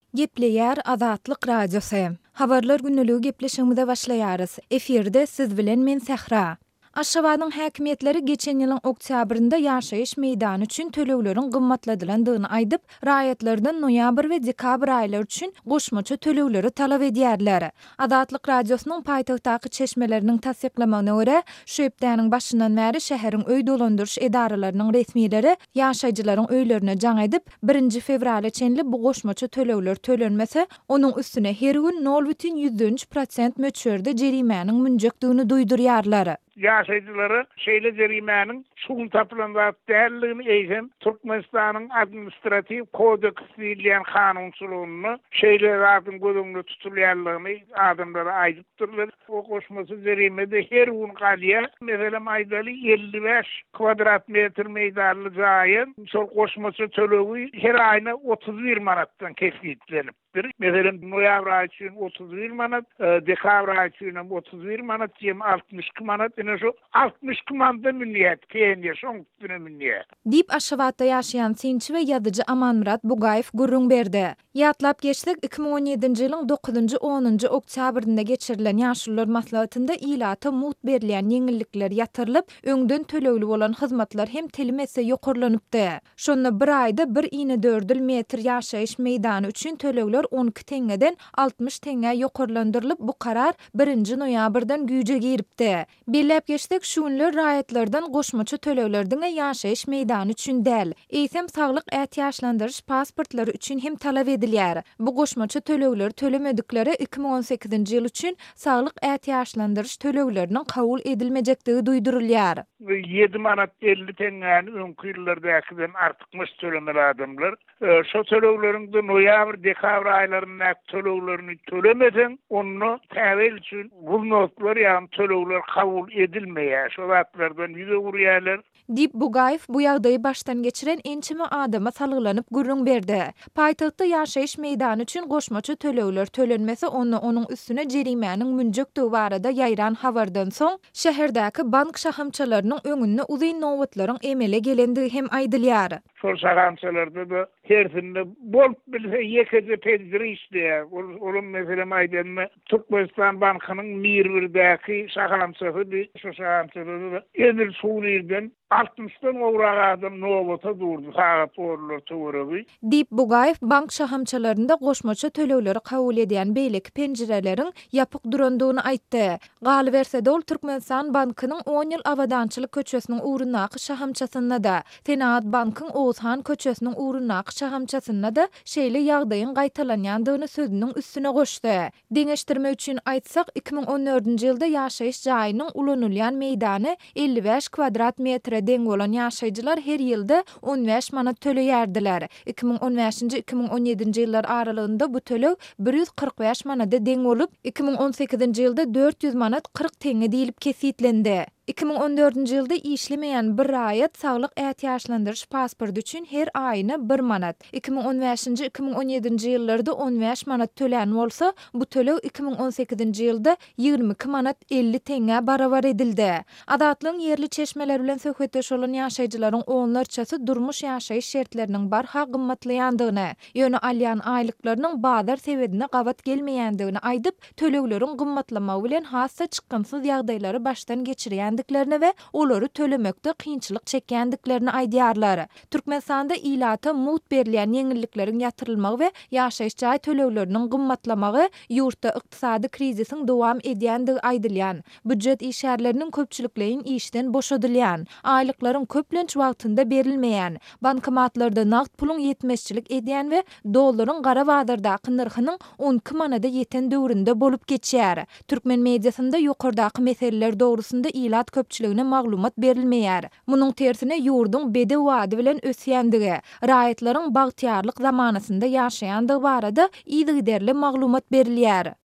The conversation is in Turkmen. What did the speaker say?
Gepleýär Azatlyk Radiosy. Habarlar günnüligi gepleşigimize başlaýarys. Eferde siz bilen men Sähra. Aşgabatyň häkimetleri geçen ýylyň oktýabrynda ýaşaýyş meýdany üçin töleglerin gymmatladylandygyny aýdyp, raýatlardan noýabr we dekabr aýlary üçin goşmaça tölegleri talap edýärler. Azatlyk Radiosynyň paýtagtdaky çeşmeleriniň tasdiklamagyna görä, şu ýepdäniň başyndan bäri şäheriň öý dolandyryş edaralarynyň resmiýetleri ýaşaýjylaryň öýlerine jaň edip, 1 fevral çenli bu goşmaça tölegler tölenmese, onuň üstüne her gün 0,3% möçberde jerimäniň münjekdigini duýdurýarlar. Ýaşaýjylary şeýle jerimäniň şuň tapylanýan dälligini eýsem Türkmenistanyň administrativ kodeks diýilen kanunçylygyny şeýle zatyn gözüňde tutulýanlygyny adamlara aýdypdyrlar. O goşmasy jerimede her gün galýa, meselem aýdaly 55 kvadrat metr meýdanly jaýy, şol goşmasy tölegi her aýyna 31 manatdan kesiplenip. Meselem noýabr aýy üçin 31 manat, dekabr aýy üçin 31 manat, jem 62 manat, şu 62 manat milliyet, keýinýär şoň üstüne milliyet. Dip Aşgabatda ýaşaýan synçy we ýazyjy Amanmurat Bugaýew gurrun berdi. Ýatlap geçsek 2017-nji ýylyň 9-10 oktýabrynda geçirilen ýaşullar maslahatynda ilata mut berilýän ýeňillikler ýatyrylyp, öňden tölegli bolan hyzmatlar hem telimese ýokurlanypdy. Şonda bir aýda 1,4 metr ýaşaýyş meýdany üçin tölegler 12 teňeden 60 teňe ýokurlandyrylyp, bu karar 1 noýabrdan güýje giripdi. Belläp geçsek şu günler raýatlardan goşmaça töleglerden ýaşaýyş meýdany üçin däl, eýsem saglyk ähtiýaçlandyryş pasportlary üçin hem talap edilýär. Bu goşmaça tölegler tölemedikleri 2018-nji ýyl üçin saglyk ähtiýaçlandyryş tölegleriniň kabul edilmejektigi duýdurulýar. 7 manat 50 teňäni öňkü ýyllardakdan artykmyş tölemer adamlar. Şo tölegleriň de noýabr, dekabr aýlaryna töleglerini tölemeden, onu täwel üçin bu notlar ýa-ni tölegler kabul edilmeýär. Şo wagtlardan ýüze gurýarlar. Dip Bugaýew bu ýagdaýy baştan geçiren ençime adama salgylanyp gurrun berdi. Paýtagtda ýaşaýyş meýdany üçin goşmaça tölegler tölenmese, onuň üstüne jerimäniň münjekdigi barada ýaýran habardan soň şäherdäki bank şahamçalarynyň öňünde uzyn nowatlaryň emele gelendigi hem aýdylýar. Şol şahamçalarda da tersinde bolup bilse ýekede penjere işleýär. Olum meselem aýdylmy Türkmenistan bankynyň Mirbirdäki şahamçasy, şu şahamçalary Emir Suriýeden 60'dan owrak adam nowata durdy. Sagat orlar töweregi. Dip Bugaýew bank şahamçalarynda goşmaça tölegleri kabul edýän beýleki penjireleriň ýapyk durandygyny aýtdy. Galy berse dol Türkmenistan bankynyň 10 ýyl awadançylyk köçesiniň urunaky şahamçasyna da, Senat bankyň Ozhan köçesiniň urunaky şahamçasyna da şeýle ýagdaýyň gaýtalanýandygyny sözüniň üstüne goşdy. Deňeşdirme üçin aýtsak, 2014-nji ýylda ýaşaýyş jaýynyň ulanylýan meýdany 55 kvadrat metre deň bolan ýaşaýjylar her ýylda 15 manat töleýärdiler. 2015-2017-nji ýyllar aralygynda bu töleg 145 manata deň bolup, 2018-nji ýylda 400 manat 40 teňe diýilip kesitlendi. 2014-nji ýylda işlemeýän bir raýat saglyk ähtiýaçlandyryş pasporty üçin her aýyna 1 manat. 2015-nji 2017-nji ýyllarda 15 manat tölen bolsa, bu töleg 2018-nji ýylda 22 manat 50 teňe barabar edildi. Adatlyň yerli çeşmeler bilen söhbetdeş bolan ýaşaýjylaryň onlarçasy durmuş ýaşaýyş şertleriniň barha gymmatlaýandygyny, ýöne alýan aýlyklarynyň bazar sebedine gabat gelmeýändigini aýdyp, tölegleriň gymmatlamagy bilen hassa çykymsyz ýagdaýlary baştan geçirýän we olary tölemekde kynçylyk çekýändiklerini aýdýarlar. Türkmenistanda ilata mut berilýän ýeňillikleriň ýatyrylmagy we ýaşaýyş jaý tölegleriniň gymmatlamagy ýurtda ykdysady krizisiň dowam edýändigi aýdylýan. Büdjet işgärleriniň köpçülikleýin işden boşadylýan, aýlyklaryň köplenç wagtynda berilmeýän, bankomatlarda nagt puluň ýetmezçilik edýän we dollaryň gara bazardaky narhynyň 12 manada ýeten döwründe bolup geçýär. Türkmen mediasynda ýokardaky meseleler dogrusynda ilat köpçüligine maglumat berilmeýär. Munyň tersine ýurdun bede wady bilen ösýändigi, raýatlaryň bagtyarlyk zamanasynda ýaşaýandygy barada ýygy derli maglumat berilýär.